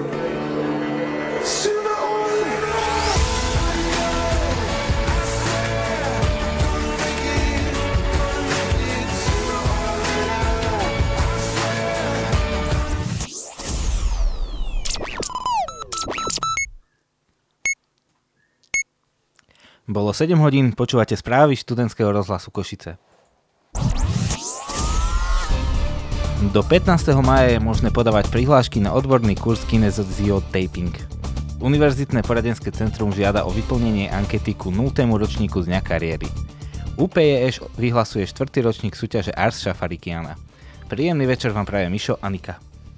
Bolo 7 hodín, počúvate správy študentského rozhlasu Košice. Do 15. mája je možné podávať prihlášky na odborný kurz kinesiotaping. Univerzitné poradenské centrum žiada o vyplnenie ankety ku 0. ročníku z dňa kariéry. UPEŠ vyhlasuje 4. ročník súťaže Ars Šafarikiana. Príjemný večer vám praje Mišo a Nika.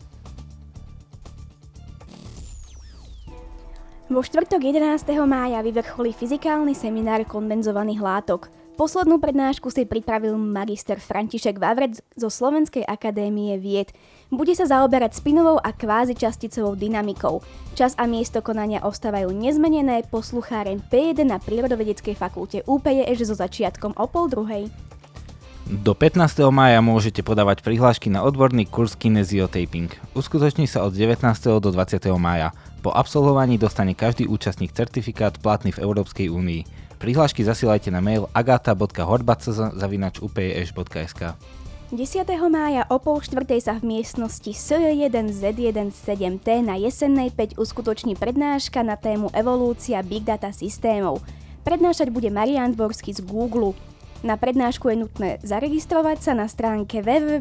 Vo štvrtok 11. mája vyvrcholí fyzikálny seminár kondenzovaných látok. Poslednú prednášku si pripravil magister František Vavrec zo Slovenskej akadémie vied. Bude sa zaoberať spinovou a kvázičasticovou dynamikou. Čas a miesto konania ostávajú nezmenené, poslucháreň P1 na Prírodovedeckej fakulte UPEŠ so začiatkom o 12:30. Do 15. mája môžete podávať prihlášky na odborný kurz kinesiotaping. Uskutoční sa od 19. do 20. mája. Po absolvovaní dostane každý účastník certifikát platný v Európskej únii. Prihlášky zasielajte na mail agata.horbacz@upeš.sk. 10. mája o 3:30 sa v miestnosti S1Z17T na Jesennej 5 uskutoční prednáška na tému evolúcia Big Data systémov. Prednášať bude Marián Dvorský z Google. Na prednášku je nutné zaregistrovať sa na stránke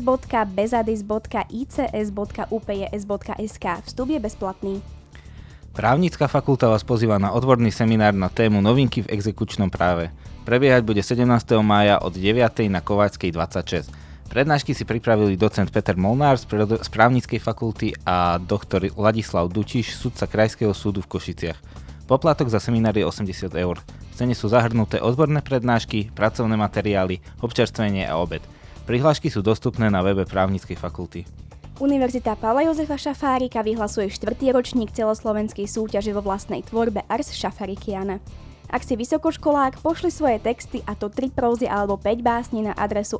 www.bezadis.ics.upes.sk. Vstup je bezplatný. Právnická fakulta vás pozýva na odborný seminár na tému novinky v exekučnom práve. Prebiehať bude 17. mája od 9. na Kováčskej 26. Prednášky si pripravili docent Peter Molnár z právnickej fakulty a doktor Ladislav Dučiš, sudca Krajského súdu v Košiciach. Poplatok za seminár je 80 eur. V cene sú zahrnuté odborné prednášky, pracovné materiály, občerstvenie a obed. Prihlášky sú dostupné na webe právnickej fakulty. Univerzita Pavla Jozefa Šafárika vyhlasuje 4. ročník celoslovenskej súťaže vo vlastnej tvorbe Ars Šafarikiana. Ak si vysokoškolák, pošli svoje texty, a to 3 prózy alebo 5 básni na adresu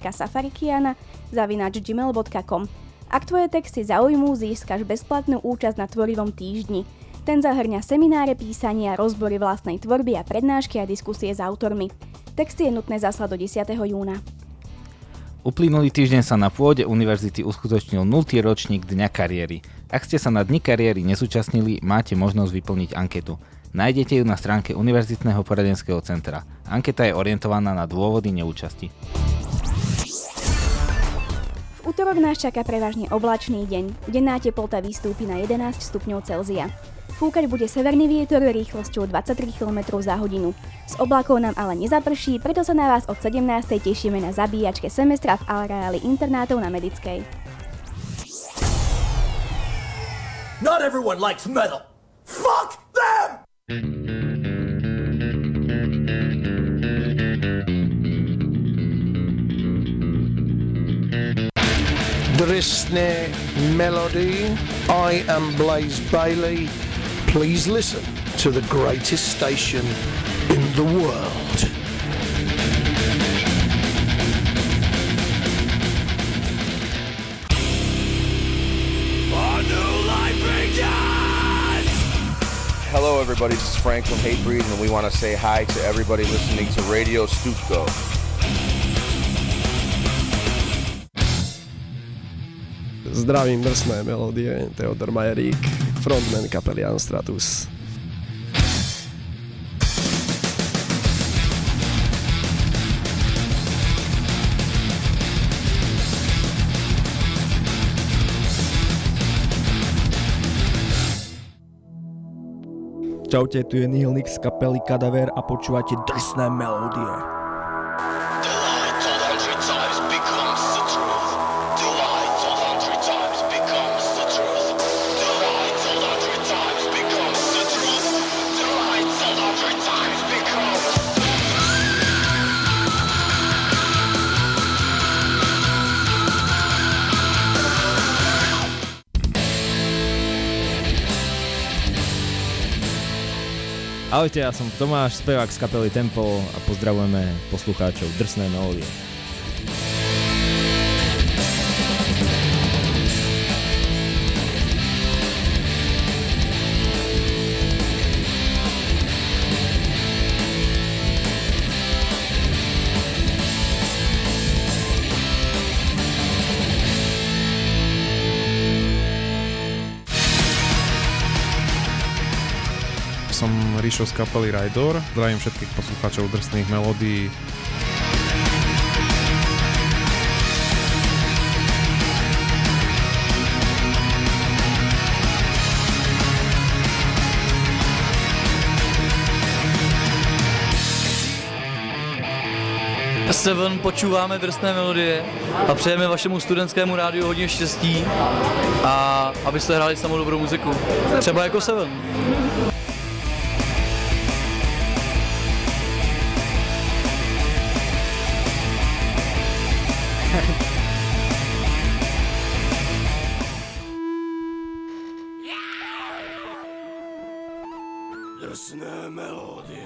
ars.safarikiana@gmail.com. Ak tvoje texty zaujmú, získaš bezplatnú účasť na tvorivom týždni. Ten zahrňa semináre písania, rozbory vlastnej tvorby a prednášky a diskusie s autormi. Texty je nutné zaslať do 10. júna. Uplynulý týždeň sa na pôde univerzity uskutočnil 0. ročník Dňa kariéry. Ak ste sa na Dni kariéry nezúčastnili, máte možnosť vyplniť anketu. Nájdete ju na stránke Univerzitného poradenského centra. Anketa je orientovaná na dôvody neúčasti. V utorok nás čaká prevažne oblačný deň. Denná teplota vystúpi na 11 stupňov Celzia. Fúkať bude severný vietor rýchlosťou 23 km za hodinu. Z oblakov nám ale nezaprší, preto sa na vás od 17. tešíme na zabíjačke semestra v areáli internátov na Medickej. Not everyone likes metal. Fuck them! Drsné melody. I am Blaze Bailey. Please listen to the greatest station in the world. A new life begins! Hello everybody, this is Frank from Hatebreed and we want to say hi to everybody listening to Radio Stupko. Zdravím drsné melódie, Teodor Majerík, frontman kapely Anstratus. Čaute, tu je Nihilnix z kapely Kadaver a počúvate drsné melódie. Ahojte, ja som Tomáš, spevák z kapely Tempo a pozdravujeme poslucháčov drsné melódie. som Ríšo z kapely Raidor. Zdravím všetkých poslucháčov drsných melódií. Seven počúváme drsné melodie a přejeme vašemu studentskému rádiu hodně štěstí a abyste hráli samou dobrou muziku. Třeba jako Seven. Drsné melódie.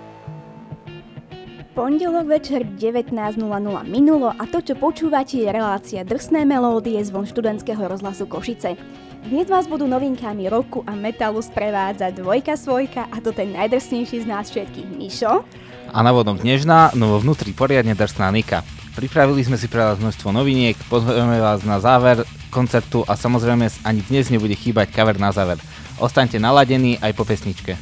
Pondelok večer 19.00 minulo a to, čo počúvate, je relácia Drsné melódie zvon študentského rozhlasu Košice. Dnes vás budú novinkami roku a metalu sprevádzať Dvojka Svojka a to ten najdrsnejší z nás všetkých, Mišo. A na vodom Nežná, no vo vnútri poriadne drsná Nika. Pripravili sme si pre vás množstvo noviniek, pozveme vás na záver koncertu a samozrejme ani dnes nebude chýbať cover na záver. Ostaňte naladení aj po pesničke.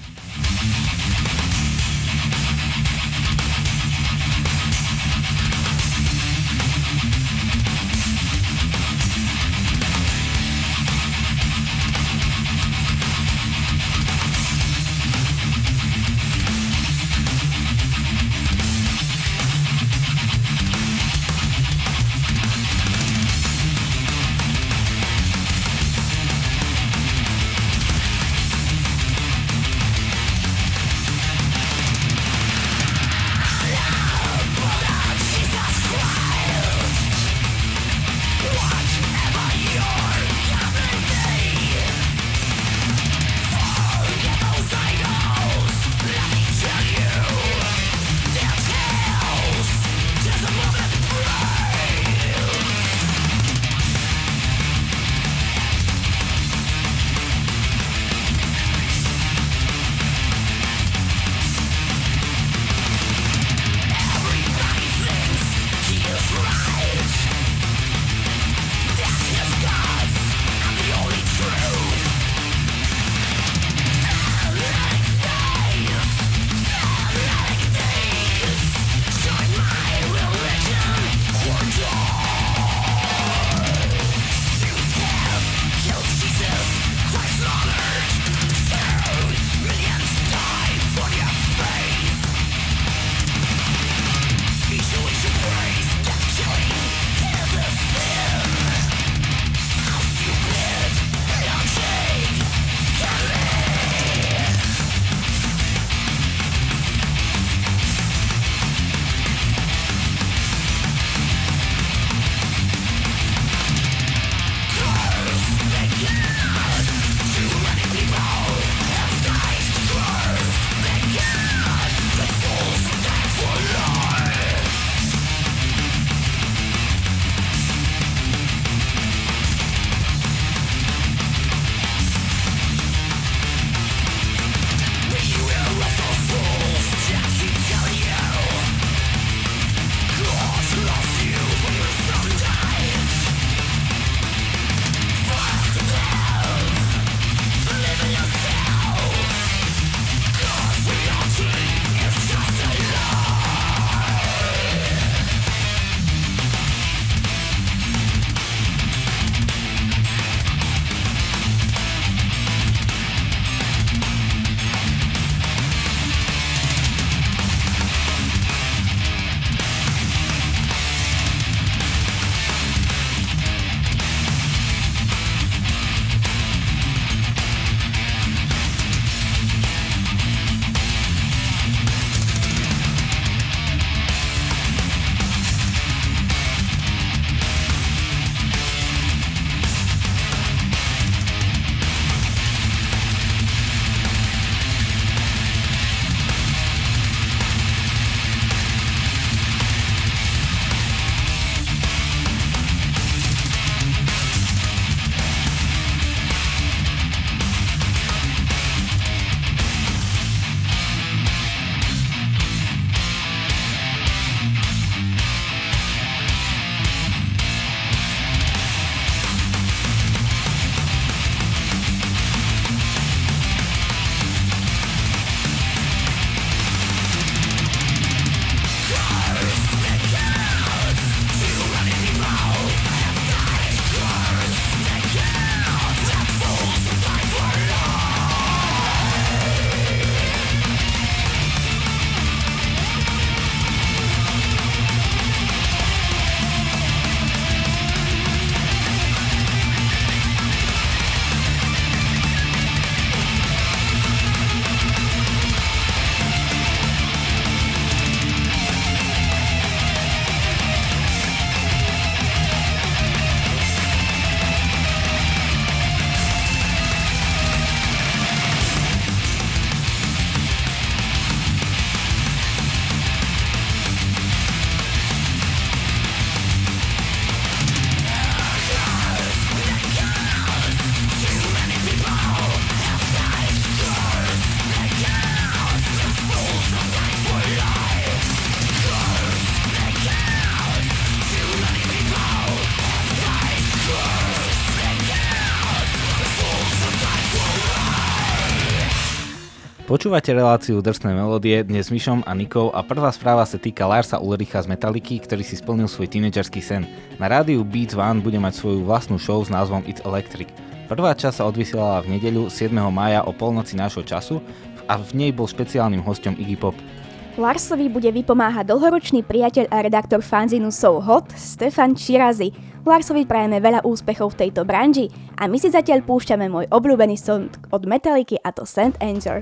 Počúvate reláciu Drsné melódie dnes s Mišom a Nikou a prvá správa sa týka Larsa Ulricha z Metalliky, ktorý si splnil svoj tínedžerský sen. Na rádiu Beats One bude mať svoju vlastnú show s názvom It's Electric. Prvá časť sa odvysielala v nedeľu 7. mája o polnoci nášho času a v nej bol špeciálnym hosťom Iggy Pop. Larsovi bude vypomáhať dlhoročný priateľ a redaktor fanzinu So Hot, Stefan Chirazi. Larsovi prajeme veľa úspechov v tejto branži a my si zatiaľ púšťame môj obľúbený song od Metalliky a to St. Anger.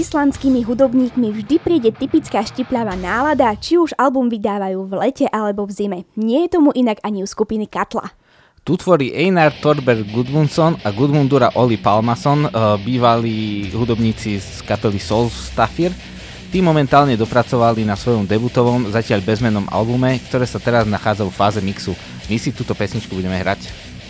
islandskými hudobníkmi vždy príde typická štipľavá nálada, či už album vydávajú v lete alebo v zime. Nie je tomu inak ani u skupiny Katla. Tu tvorí Einar Thorberg Gudmundsson a Gudmundur Olli Palmason, bývalí hudobníci z kapely Solstafir. Tí momentálne dopracovali na svojom debutovom, zatiaľ bezmennom albume, ktoré sa teraz nachádza v fáze mixu. My si túto pesničku budeme hrať.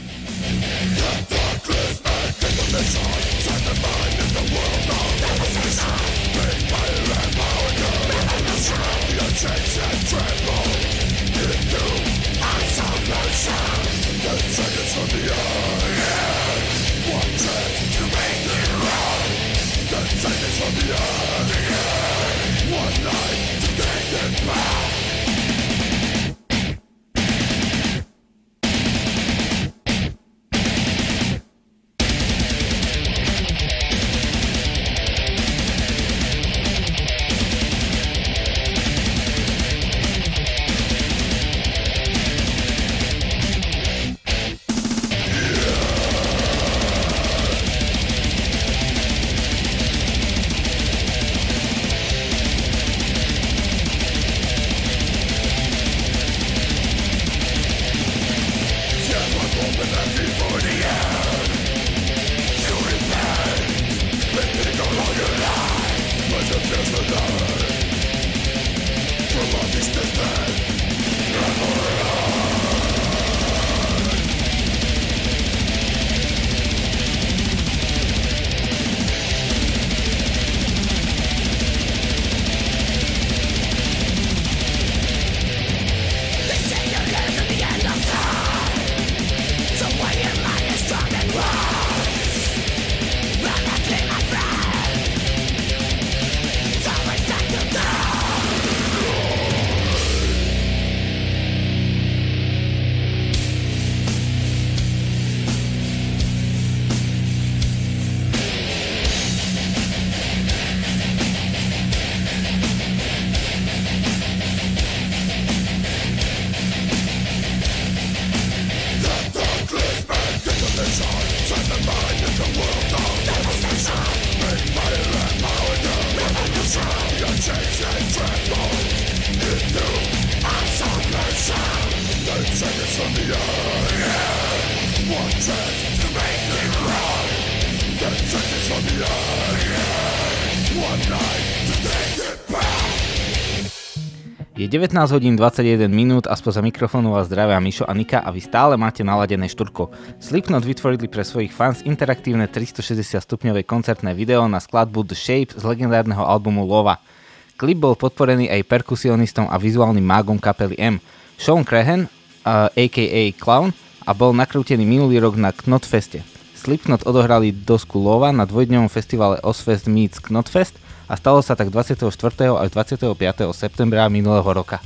Je 19 hodín 21 minút a spoza mikrofónu vás zdravia Mišo a Nika a vy stále máte naladené Šturko. Slipknot vytvorili pre svojich fans interaktívne 360 stupňové koncertné video na skladbu The Shape z legendárneho albumu Lova. Klip bol podporený aj perkusionistom a vizuálnym mágom kapely M. Sean Crahan, a.k.a. Clown, a bol nakrútený minulý rok na Knotfeste. Slipknot odohrali dosku Lova na dvojdňovom festivale Ozzfest Meets Knotfest a stalo sa tak 24. až 25. septembra minulého roka.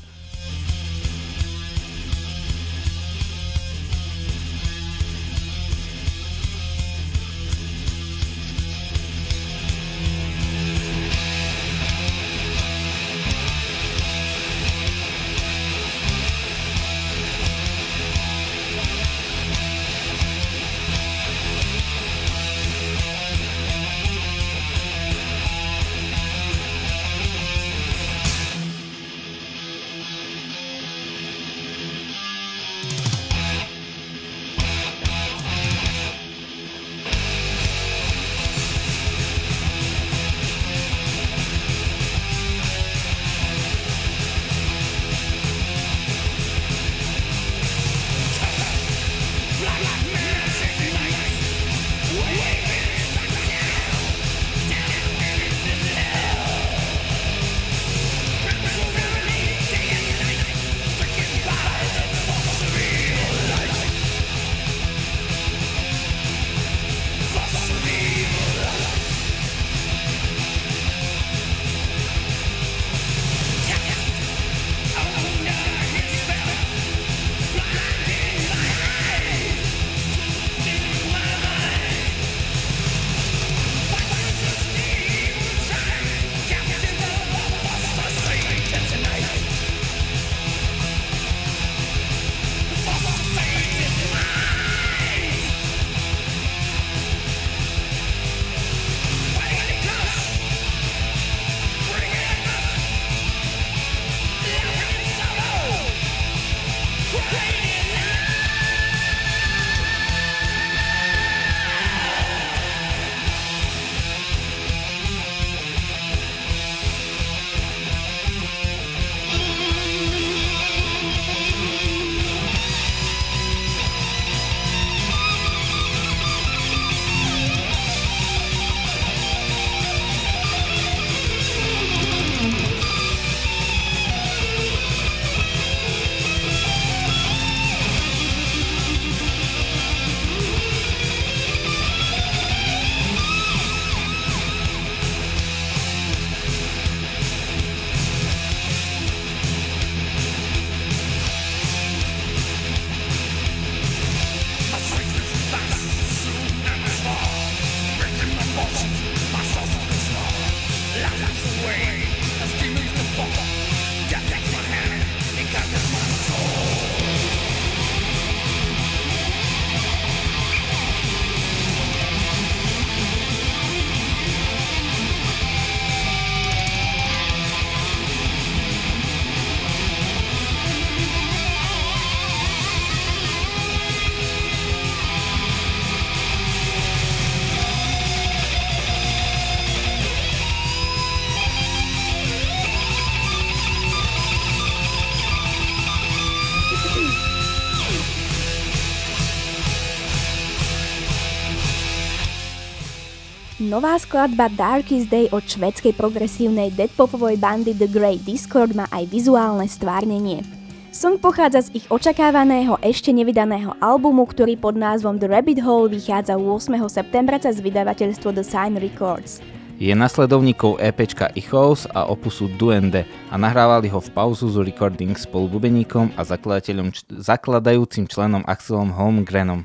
Nová skladba Darkest Day od švédskej progresívnej deadpopovej bandy The Grey Discord má aj vizuálne stvárnenie. Song pochádza z ich očakávaného ešte nevydaného albumu, ktorý pod názvom The Rabbit Hole vychádza 8. septembra cez vydavateľstvo The Sign Records. Je nasledovníkov EPčka Echoes a opusu Duende a nahrávali ho v Pauzuzu Recordings spolu bubeníkom a zakladajúcim členom Axelom Holmgrenom.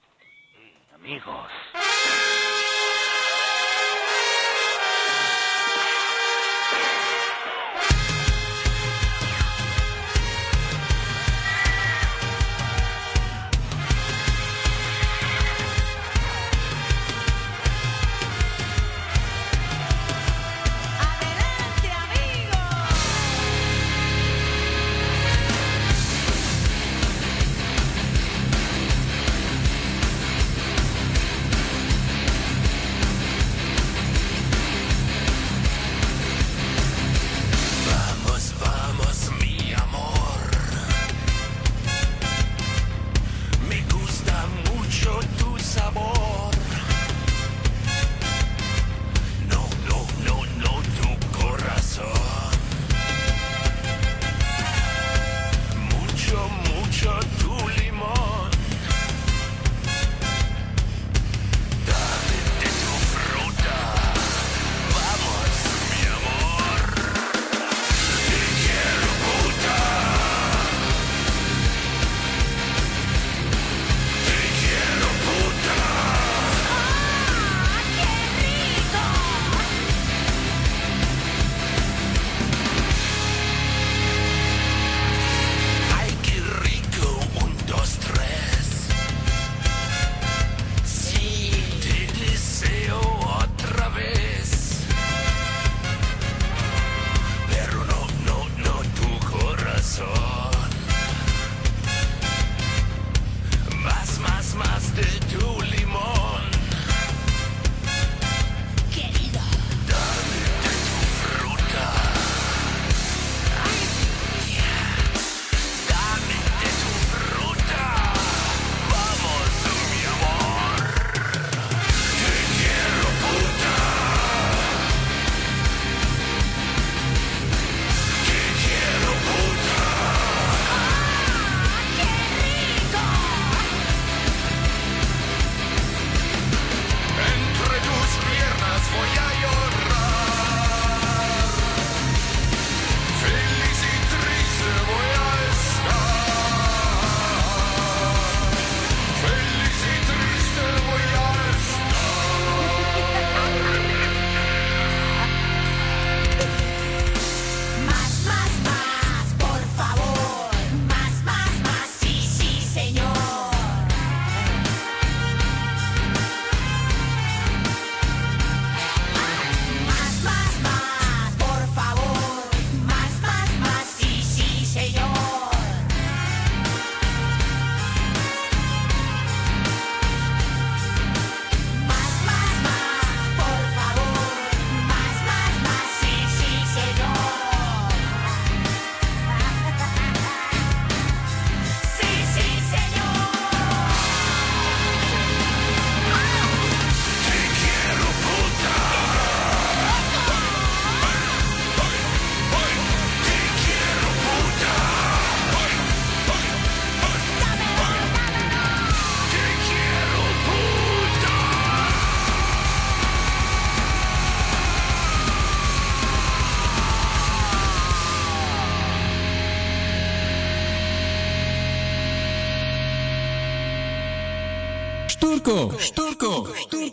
Štúrko.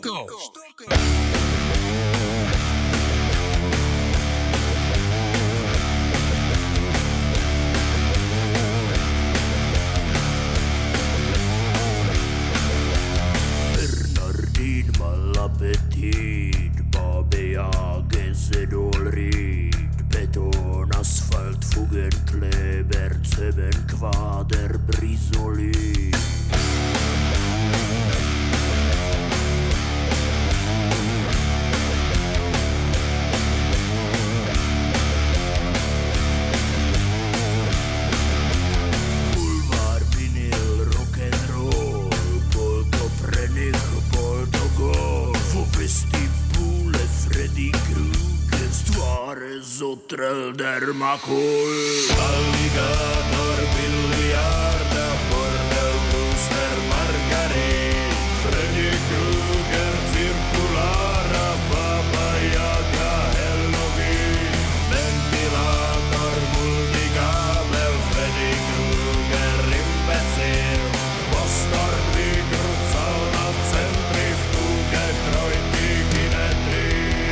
Bernardin mal appetit, Babea Gesedolrid, Beton, Asphalt, Fugenkleber, Zeben, Quader, Brisolid. Postrel der Makul. Alligator, biliarda, bordel, Brewster, Margaret, Freddy Krueger, cirkulára, Baba Yaga, Halloween, ventilátor, multikábel, Freddy Krueger, imbecil, Postor vykrucal na centrifuge, trojky kinetry.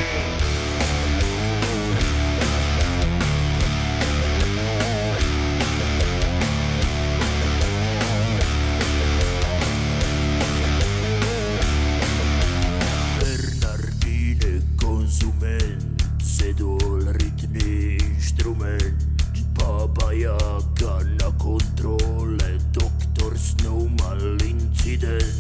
Konsument, sedol, rytný inštrument, Baba Yaga na kontrole, doktor Snow mal incident.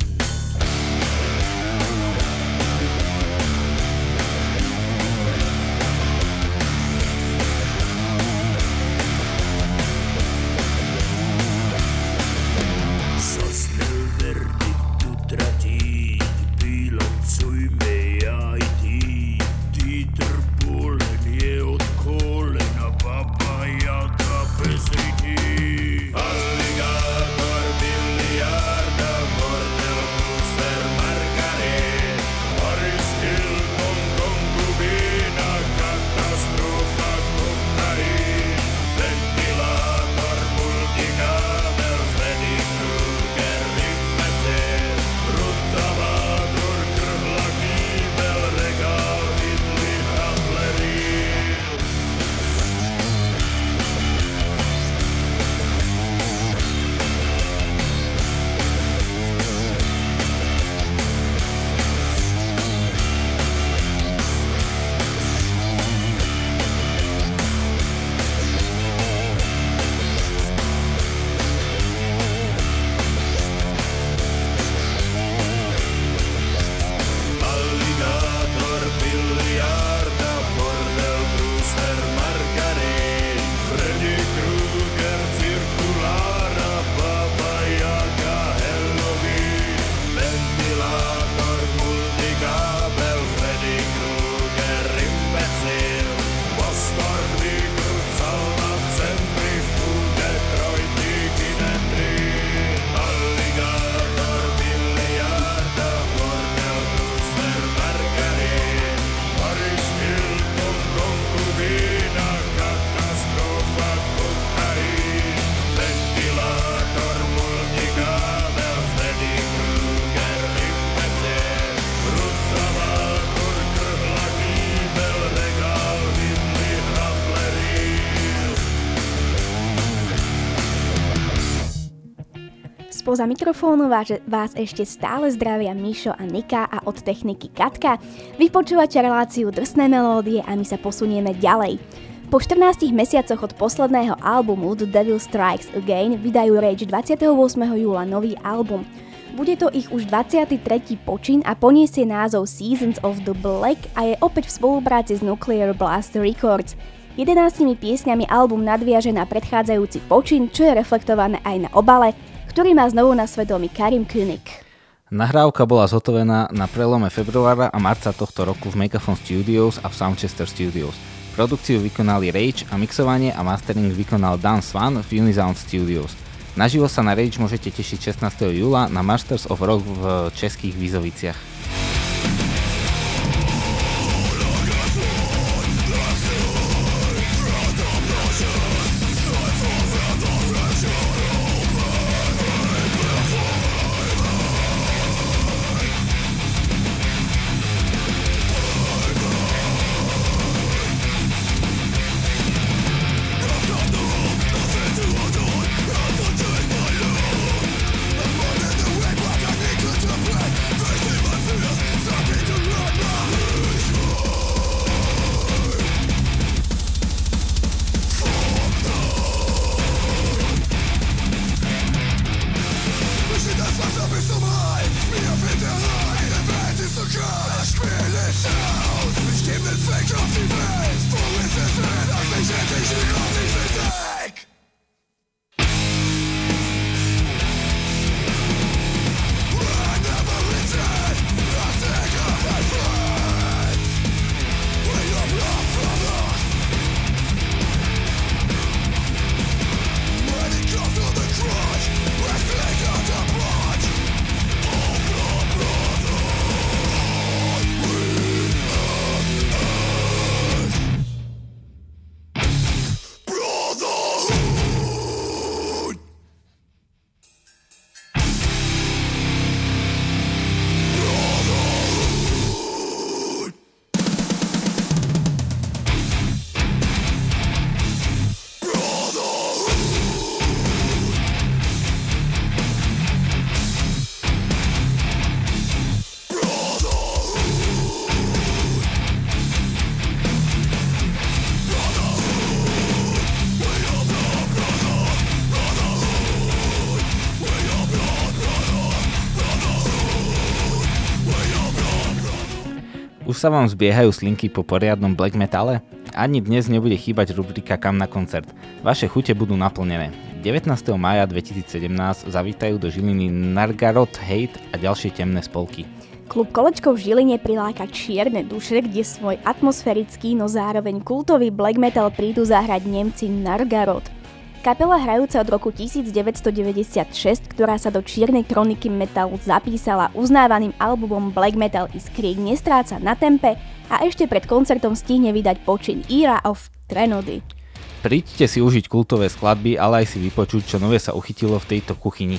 Zaznel verdikt utratit, bilancujme aj ty. Dieter Bohlen je od kolena, Baba Yaga bez ryti. Alligator, biliarda, bordel, Brewster, Margaret, Paris Hilton, konkubína, katastrofa, kokain, ventilátor, multikábel, Freddy Krueger, imbecil, rutavátor, krhla, kýbel, regál, Hitler, Hambleril. Alligator, biliarda, bordel, Brewster, Margaret, Freddy Krueger, cirkulára, Baba Yaga, Halloween, ventilátor, multikábel, Freddy Krueger, imbecil, Postor vykrucal na centrifuge, trojky kinetry. Alligator, biliarda, bordel, Brewster, Margaret, Paris Hilton, konkubína, katastrofa, kokain, ventilátor, multikábel, Freddy Krueger, imbecil, rutavátor, krhla, kýbel, regál, Hitler, Hambleril. Spoza mikrofónu vás ešte stále zdravia Mišo a Nika a od techniky Katka. Vy počúvate reláciu Drsné melódie a my sa posunieme ďalej. Po 14 mesiacoch od posledného albumu The Devil Strikes Again vydajú Rage 28. júla nový album. Bude to ich už 23. počin a poniesie názov Seasons of the Black a je opäť v spolupráci s Nuclear Blast Records. 11 piesňami album nadviaže na predchádzajúci počin, čo je reflektované aj na obale, ktorý má znovu na svedomí Karim König. Nahrávka bola zhotovená na prelome februára a marca tohto roku v Megaphone Studios a v Soundchester Studios. Produkciu vykonali Rage a mixovanie a mastering vykonal Dan Swan v Unisound Studios. Naživo sa na Rage môžete tešiť 16. júla na Masters of Rock v Českých Vízoviciach. Už sa vám zbiehajú slinky po poriadnom black metale? Ani dnes nebude chýbať rubrika Kam na koncert. Vaše chute budú naplnené. 19. mája 2017 zavítajú do Žiliny Nargarot Hate a ďalšie temné spolky. Klub Kolečko v Žiline priláka čierne duše, kde svoj atmosférický, no zároveň kultový black metal prídu zahrať Nemci Nargarot. Kapela hrajúca od roku 1996, ktorá sa do čiernej kroniky metalu zapísala uznávaným albumom Black Metal Iskriek, nestráca na tempe a ešte pred koncertom stihne vydať počin Era of Trenody. Príďte si užiť kultové skladby, ale aj si vypočuť, čo nové sa uchytilo v tejto kuchyni.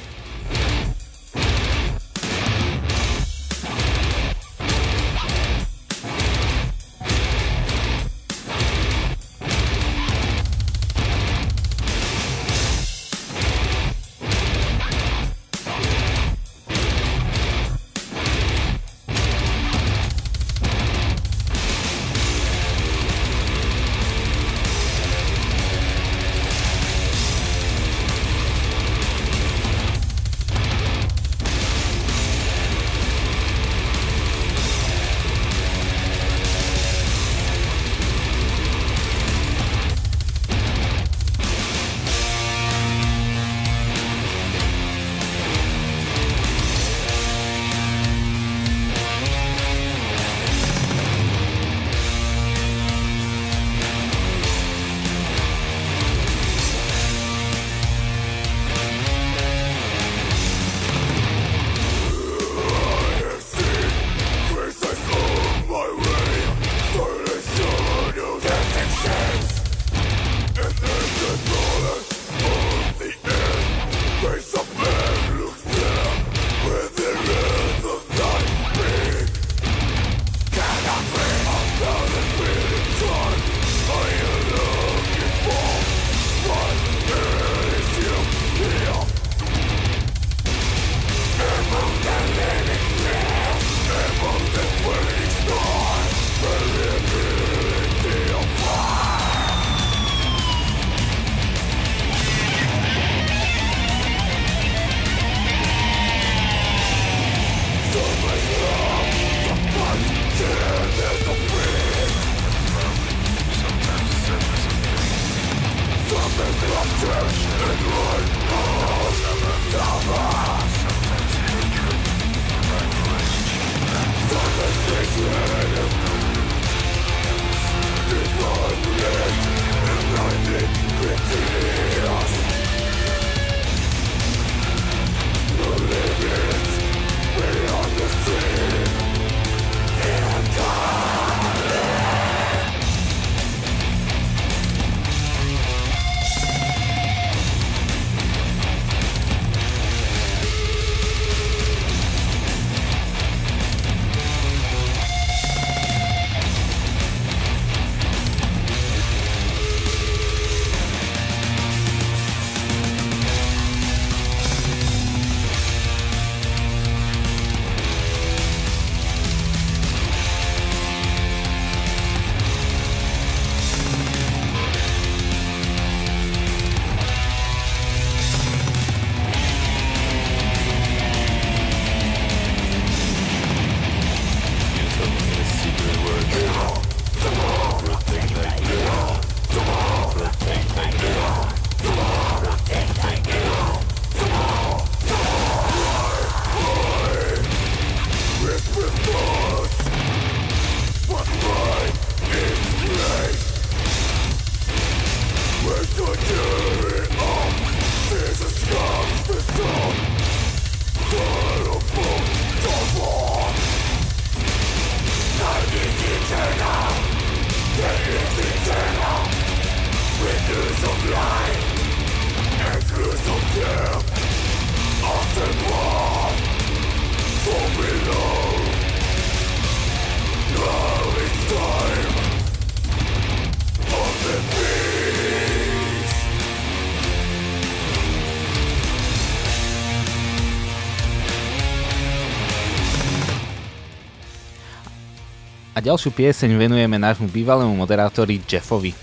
A ďalšiu pieseň venujeme nášmu bývalému moderátorovi Jeffovi.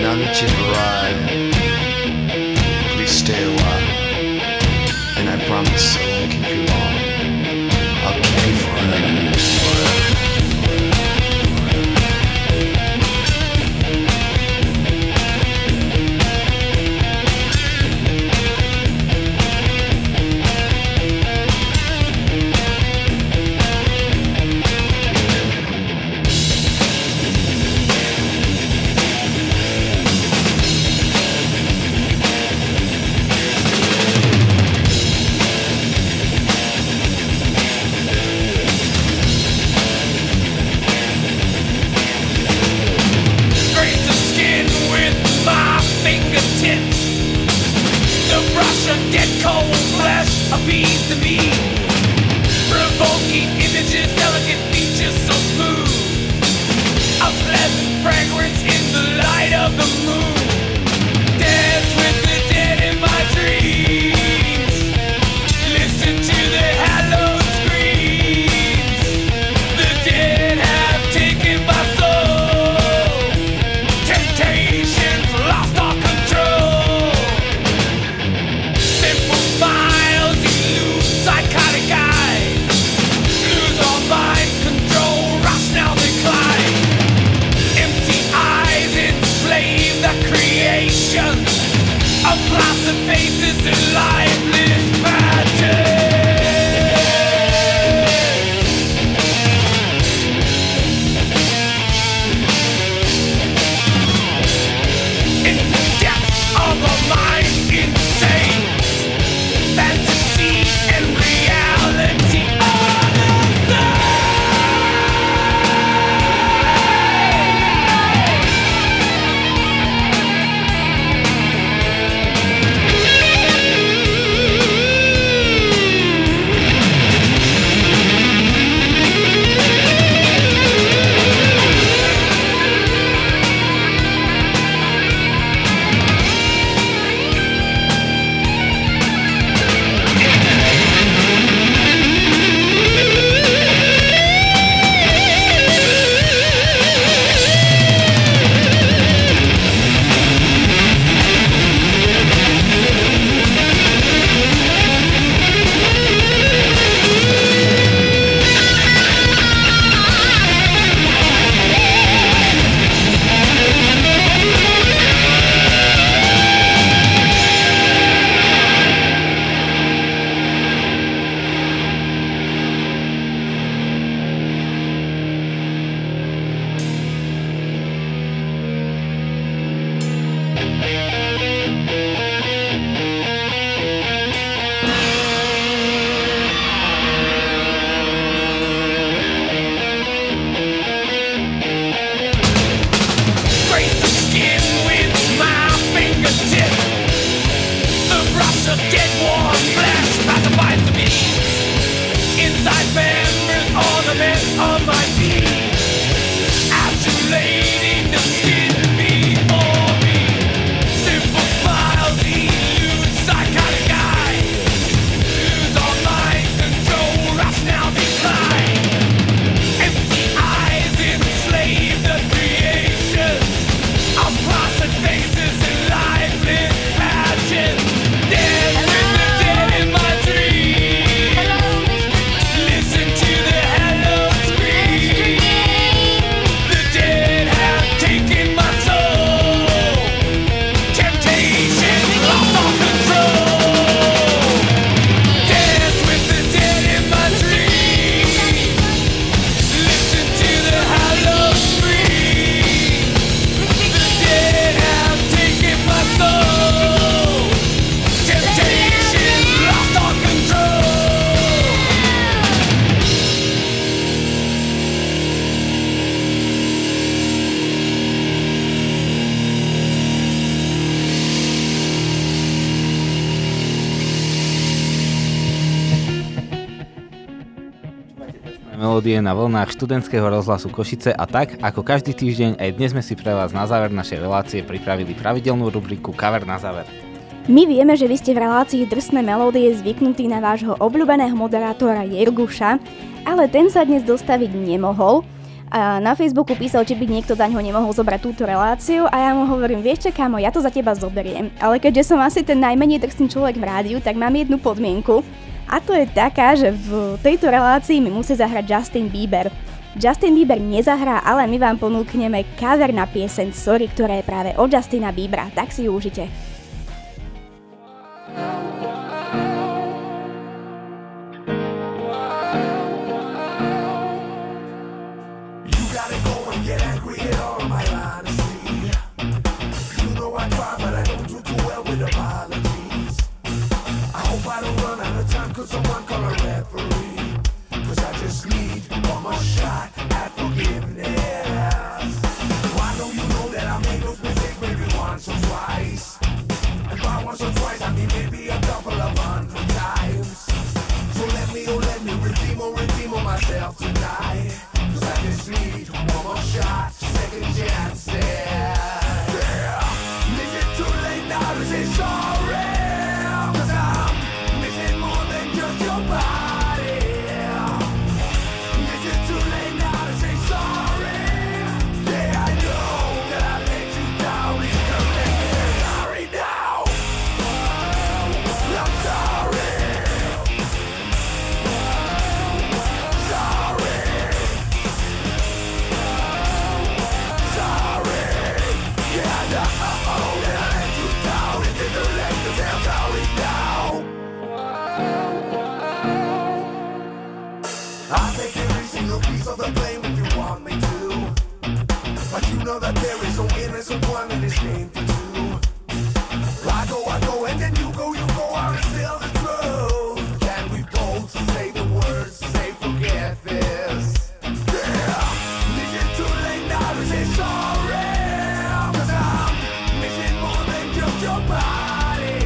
now that you've arrived, please stay a while. And I promise I won't keep you long. I'll keep you forever. Melódie na vlnách študentského rozhlasu Košice a tak, ako každý týždeň, aj dnes sme si pre vás na záver našej relácie pripravili pravidelnú rubriku Cover na záver. My vieme, že vy ste v relácii Drsné melódie zvyknutí na vášho obľúbeného moderátora Jirguša, ale ten sa dnes dostaviť nemohol A na Facebooku písal, či by niekto daňho nemohol zobrať túto reláciu a ja mu hovorím, vieš čo, kámo, ja to za teba zoberiem. Ale keďže som asi ten najmenej drsný človek v rádiu, tak mám jednu podmienku. A to je taká, že v tejto relácii mi musí zahrať Justin Bieber. Justin Bieber nezahrá, ale my vám ponúkneme cover na pieseň Sorry, ktorá je práve od Justina Biebera. Tak si ju užite. Someone call a referee, 'cause I just need one more shot at forgiveness. Why don't you know that I made those mistakes maybe once or twice? And by once or twice I mean maybe a couple of 100 times. So let me redeem myself tonight, 'cause I just need one more shot, second chances. Yeah, is it too late now to say sorry? That there is no innocent one in this game for two. I go, and then you go, I will spill the truth. Can we both say the words, say forget this? Yeah, is it too late now to say sorry? 'Cause I'm missing more than just your body.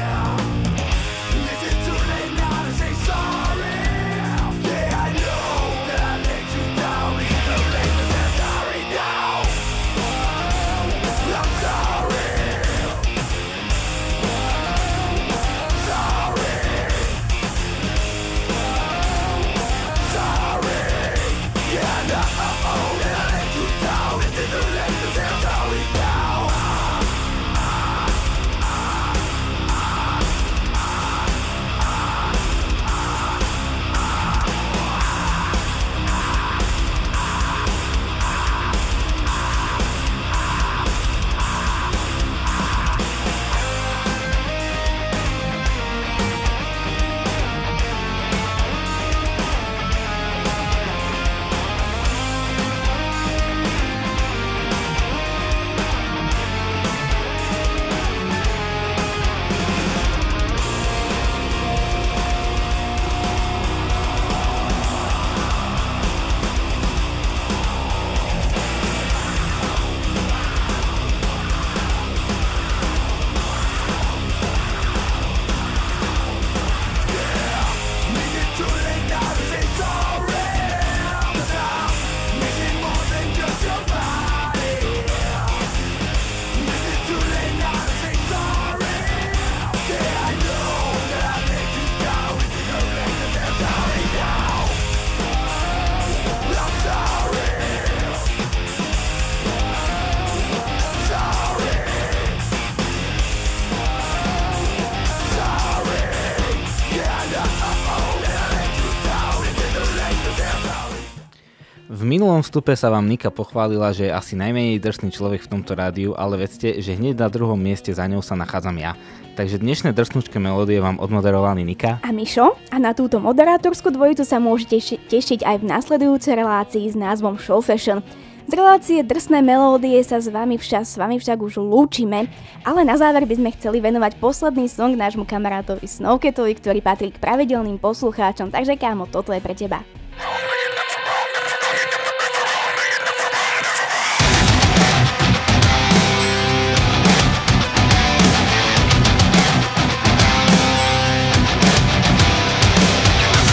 Is it too late now to say sorry? Yeah, I know that I let you down. It's too late to say sorry now. I'm sorry. V minulom vstupe sa vám Nika pochválila, že je asi najmenej drsný človek v tomto rádiu, ale vedzte, že hneď na druhom mieste za ňou sa nachádzam ja. Takže dnešné drsnúčke melódie vám odmoderovali Nika a Mišo a na túto moderátorskú dvojicu sa môžete tešiť aj v nasledujúcej relácii s názvom Show Fashion. Z relácie Drsné melódie sa s vami však už lúčime, ale na záver by sme chceli venovať posledný song nášmu kamarátovi Snowcatovi, ktorý patrí k pravidelným poslucháčom, takže kámo, toto je pre teba.